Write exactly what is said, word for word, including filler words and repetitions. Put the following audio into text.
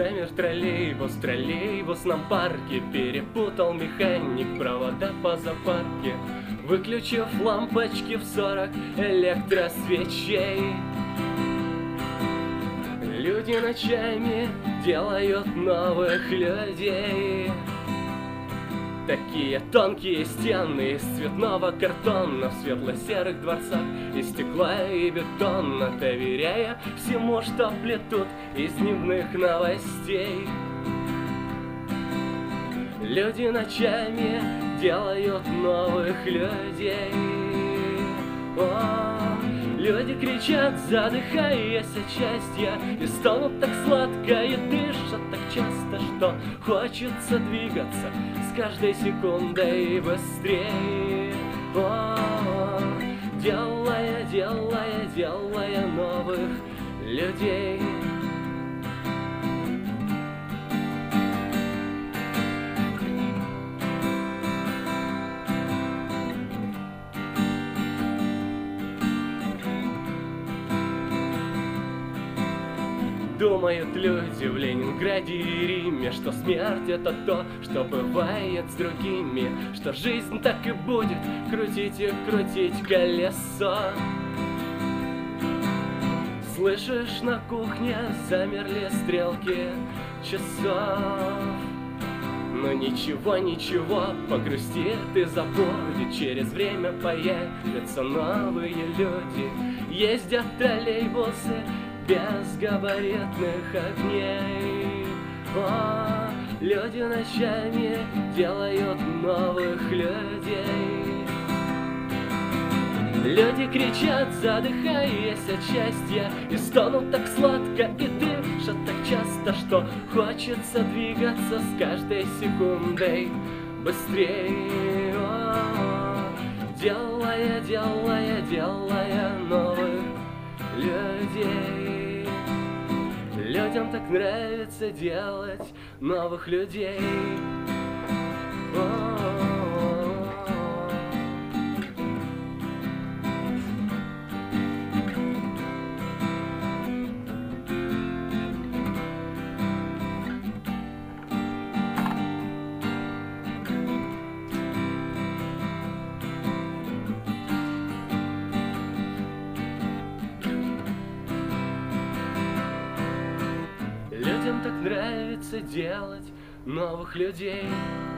замер троллейбус в троллейбусном парке. Перепутал механик провода по запарке, выключив лампочки в сорок электросвечей. Люди ночами делают новых людей. Такие тонкие стены из цветного картона, в светло-серых дворцах из стекла и бетона, доверяя всему, что плетут из дневных новостей. Люди ночами делают новых людей. О, люди кричат, задыхаясь от счастья, и стонут так сладко, и дышат так часто, что хочется двигаться с каждой секундой быстрее. О, делая, делая, делая новых людей. Думают люди в Ленинграде и Риме, что смерть — это то, что бывает с другими, что жизнь так и будет крутить и крутить колесо. Слышишь, на кухне замерли стрелки часов. Но ничего, ничего, погрустит и забудет, через время появятся новые люди. Ездят троллейбусы без габаритных огней. О, люди ночами делают новых людей. Люди кричат, задыхаясь от счастья, и стонут так сладко, и дышат так часто, что хочется двигаться с каждой секундой быстрее. О, делая, делая, делая новых людей. Людям так нравится делать новых людей. Людям так нравится делать новых людей.